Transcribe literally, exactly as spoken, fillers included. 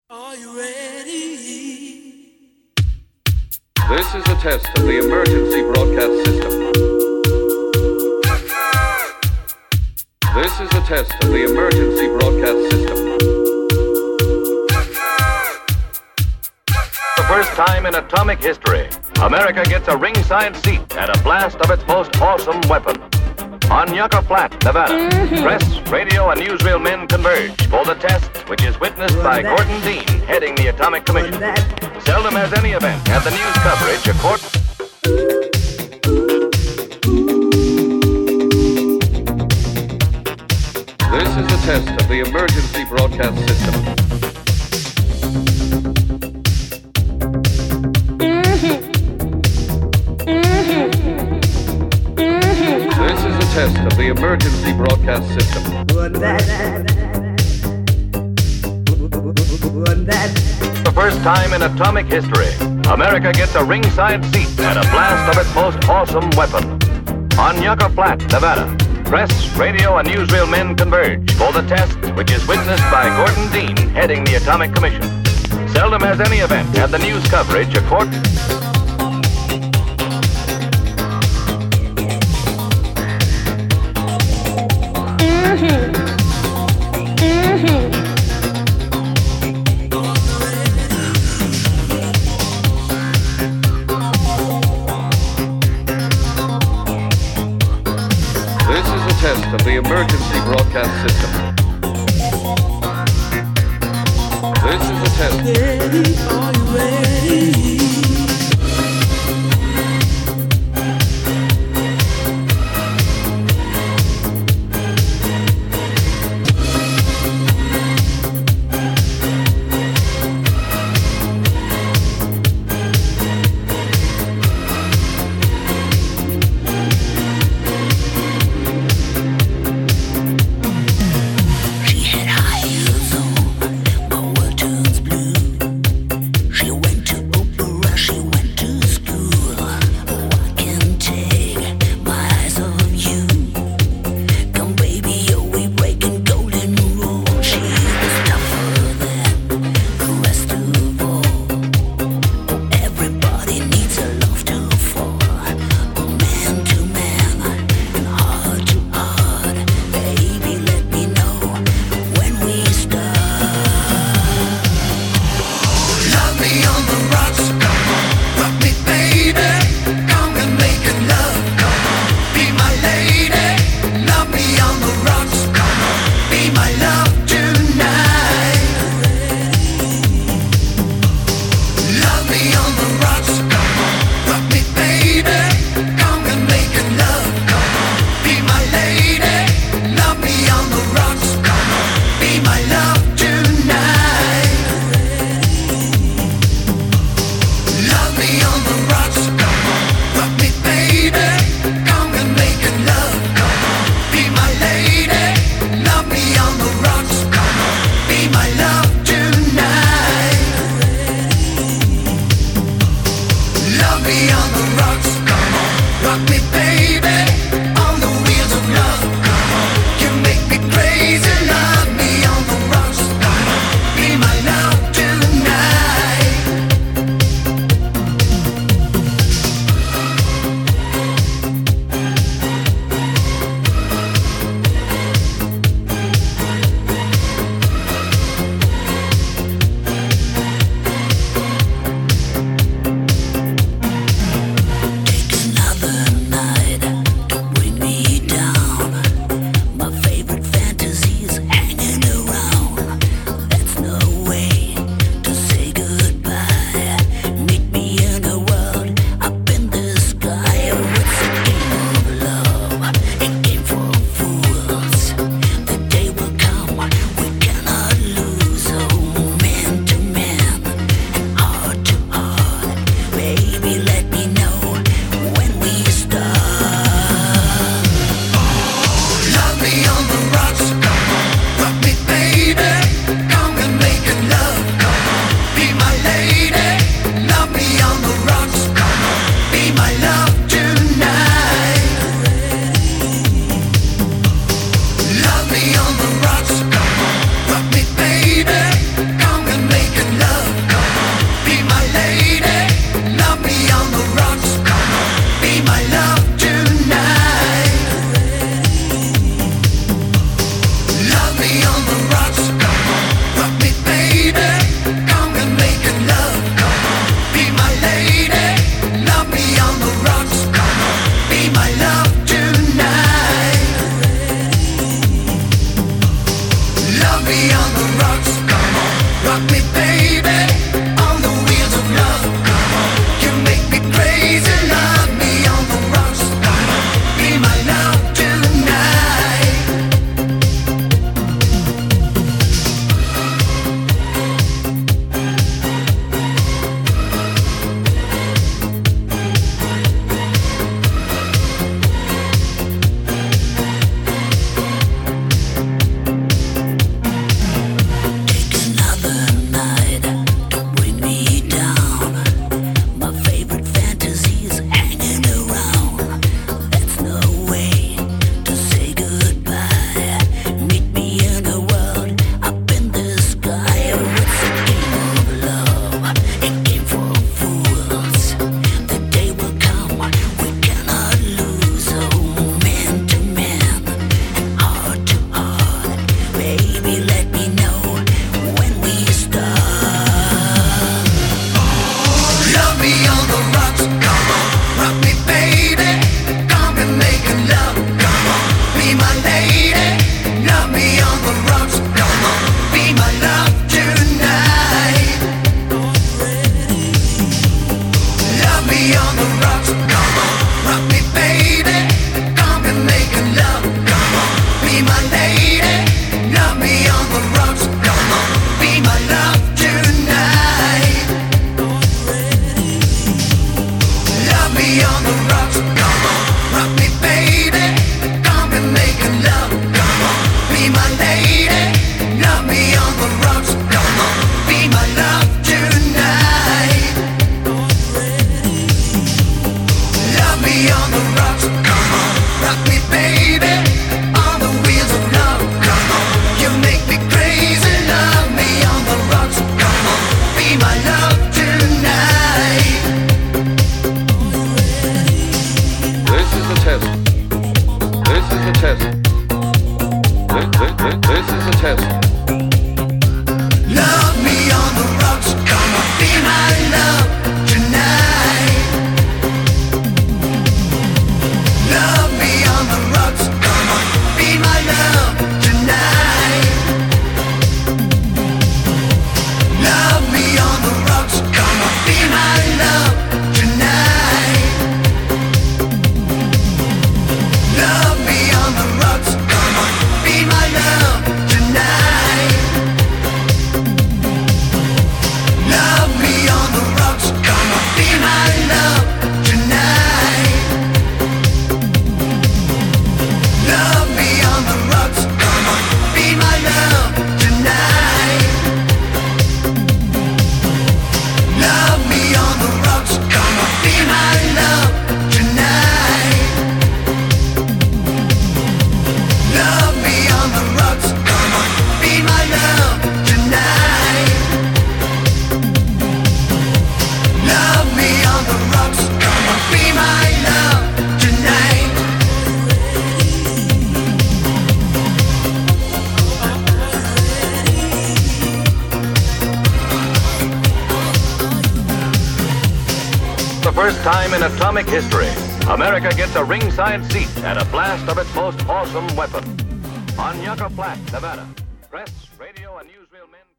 Are you ready? This is a test of the emergency broadcast system. This is a test of the emergency broadcast system. For the first time in atomic history, America gets a ringside seat and a blast of its most awesome weapon. On Yucca Flat, Nevada, Mm-hmm. press, radio, and newsreel men converge for the test, which is witnessed by Gordon Dean, heading the Atomic Commission. Seldom has any event had the news coverage according... This is a test of the emergency broadcast system. This is a test of the emergency broadcast system. For the first time in atomic history, America gets a ringside seat and a blast of its most awesome weapon. On Yucca Flat, Nevada, press, radio, and newsreel men converge for the test, which is witnessed by Gordon Dean, heading the Atomic Commission. Seldom has any event had the news coverage according... This is a test of the emergency broadcast system. This is a test. Ready? Are you ready? She had high heels on, my world turns blue. She went to opera first time in atomic history, America gets a ringside seat and a blast of its most awesome weapon. On Yucca Flats, Nevada, press, radio, and newsreel men...